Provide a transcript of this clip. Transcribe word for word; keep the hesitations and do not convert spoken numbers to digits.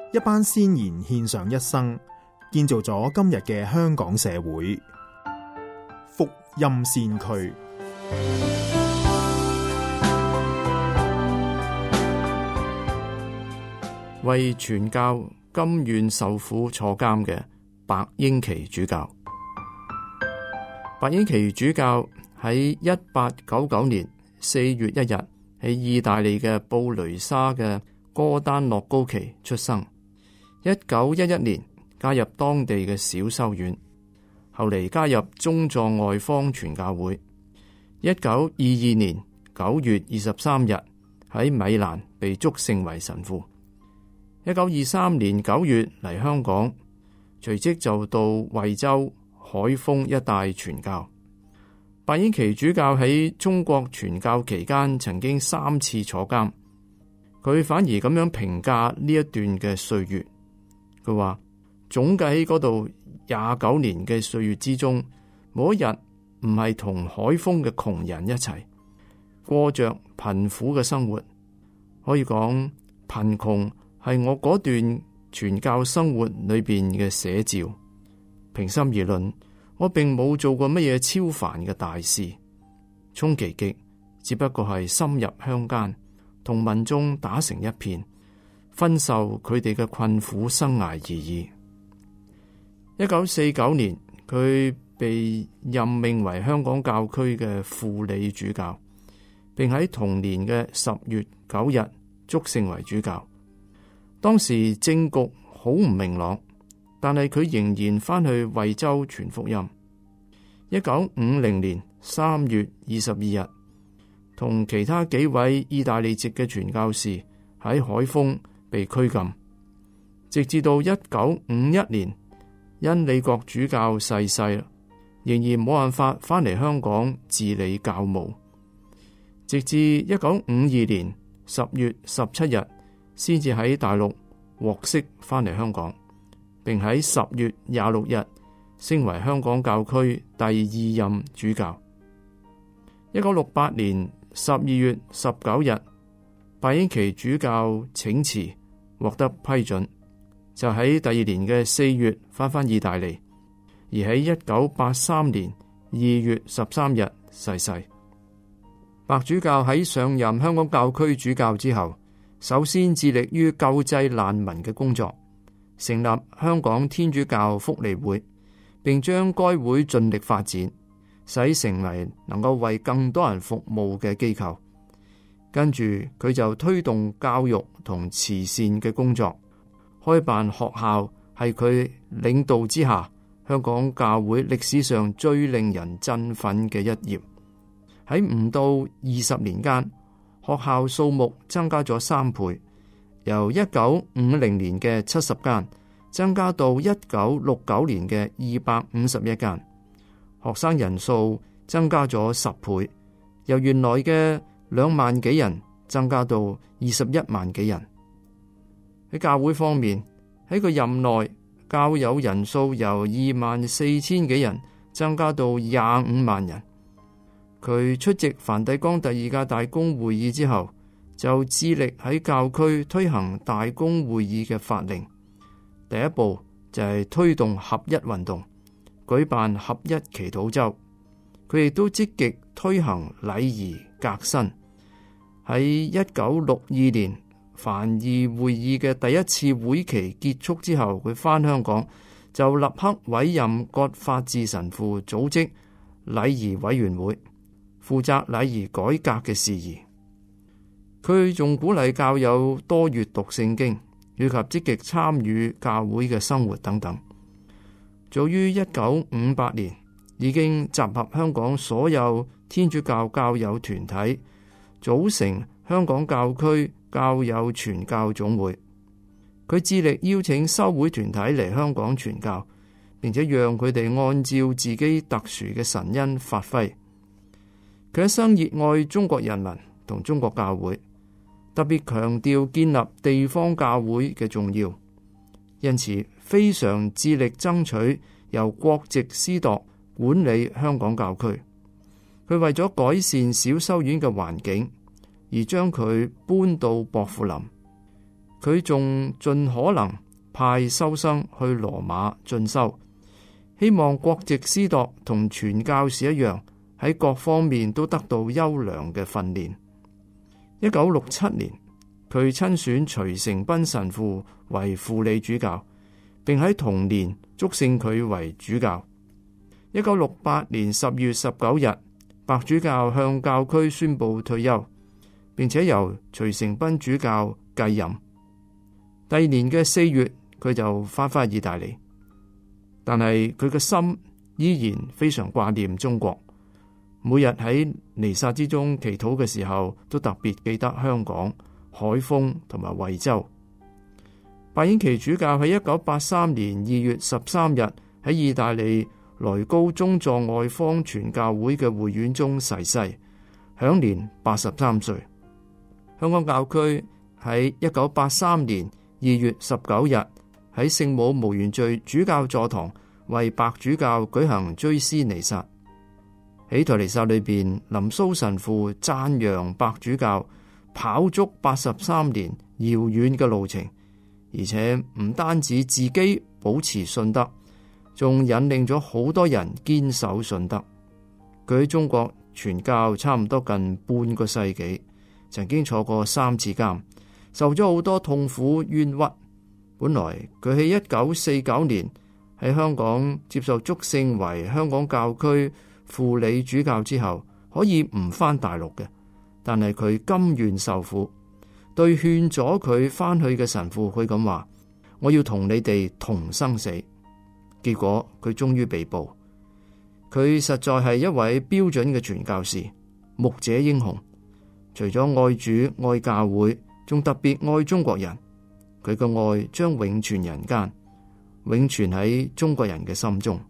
一班先賢獻上一生，建造咗今日嘅香港社會。福音先驅， 為傳教甘願受苦坐監嘅白英奇主教。白英奇主教喺一八九九年四月一日喺意大利嘅布雷沙嘅哥丹諾高奇出生。一九一一年加入當地嘅小修院，後嚟加入宗座外方傳教會。一九二二年九月二十三日喺米蘭被祝聖為神父。一九二三年九月嚟香港，隨即就到惠州、海豐一帶傳教。白英奇主教喺中國傳教期間，曾經三次坐監。佢反而咁樣評價呢一段嘅歲月，佢話總計喺嗰度廿九年嘅歲月之中，冇一日唔係同海豐嘅窮人一齊過着貧苦嘅生活。可以講貧窮係我嗰段傳教生活裏邊嘅寫照。平心而論，我並冇做過乜嘢超凡嘅大事，充其極只不過係深入鄉間，同民眾打成一片，分受佢哋嘅困苦生涯而已。一九四九年，佢被任命為香港教區嘅輔理主教，並喺同年嘅十月九日祝聖為主教。當時政局好唔明朗，但係佢仍然翻去惠州傳福音。一九五零年三月二十二日，同其他幾位意大利籍嘅傳教士喺海豐被拘禁，直至到一九五一年，因理國主教逝世，仍然冇辦法翻嚟香港治理教務，直至一九五二年十月十七日，先至喺大陸獲釋翻嚟香港，並喺十月廿六日升為香港教區第二任主教。一九六八年十二月十九日，白英奇主教請辭獲得批准，就喺第二年嘅四月翻返意大利，而喺一九八三年二月十三日逝世。白主教喺上任香港教區主教之後，首先致力於救濟難民嘅工作，成立香港天主教福利會，並將該會盡力發展，使成為能夠為更多人服務嘅機構。跟住佢就推動教育同慈善嘅工作，開辦學校，係佢領導之下香港教會歷史上最令人振奮嘅一頁。喺唔到二十年間，學校數目增加咗三倍，由一九五零年嘅七十間增加到一九六九年嘅二百五十一間，學生人數增加咗十倍，由原來嘅兩萬幾人增加到二十一萬幾人。喺教會方面，喺佢任內，教友人數由二萬四千幾人增加到廿五萬人。佢出席梵蒂岡第二屆大公會議之後，就致力喺教區推行大公會議嘅法令。第一步就係推動合一運動，舉辦合一祈禱週。佢亦都積極推行禮儀革新。喺一九六二年梵二會議嘅第一次會期結束之後，佢返香港就立刻委任葛法治神父組織禮儀委員會，負責禮儀改革嘅事宜。佢仲鼓勵教友多閱讀聖經，以及積極參與教會嘅生活等等。早於一九五八年，已經集合香港所有天主教教友團體，組成香港教區教友傳教總會。佢致力邀請修會團體嚟香港傳教，並且讓佢哋按照自己特殊嘅神恩發揮。佢一生熱愛中國人民同中國教會，特別強調建立地方教會嘅重要，因此非常致力爭取由國籍司鐸管理香港教區。佢為咗改善小修院嘅環境，而將佢搬到薄扶林。 佢仲盡可能派修生去羅馬進修，希望國籍司鐸同傳教士一樣，喺各方面都得到優良嘅訓練。一九六七年，佢親選徐成斌神父為輔理主教，並喺同年祝聖佢為主教。一九六八年十月十九日，白主教向教區宣布退休，並且由徐成斌主教繼任。第二年嘅四月，佢就翻返意大利，但係佢嘅心依然非常掛念中國。每日喺彌撒之中祈禱嘅時候，都特別記得香港、海豐同埋惠州。白英奇主教喺一九八三年二月十三日喺意大利萊高宗座外方傳教會嘅會院中逝世，享年八十三歲。香港教區喺一九八三年二月十九日喺聖母無原罪主教座堂為白主教舉行追思彌撒。喺台彌撒裏邊，林蘇神父讚揚白主教跑足八十三年遙遠嘅路程，而且唔單止自己保持信德，仲引領咗好多人堅守信德。佢喺中國傳教差唔多近半個世紀，曾經坐過三次監，受咗好多痛苦冤屈。本來佢喺一九四九年喺香港接受祝聖為香港教區輔理主教之後，可以唔返大陸嘅，但係佢甘願受苦。對勸咗佢返去嘅神父，佢咁話：我要同你哋同生死。結果佢終於被捕。佢實在係一位標準嘅傳教士，牧者英雄。除咗愛主愛教會，仲特別愛中國人。佢嘅愛將永存人間，永存喺中國人嘅心中。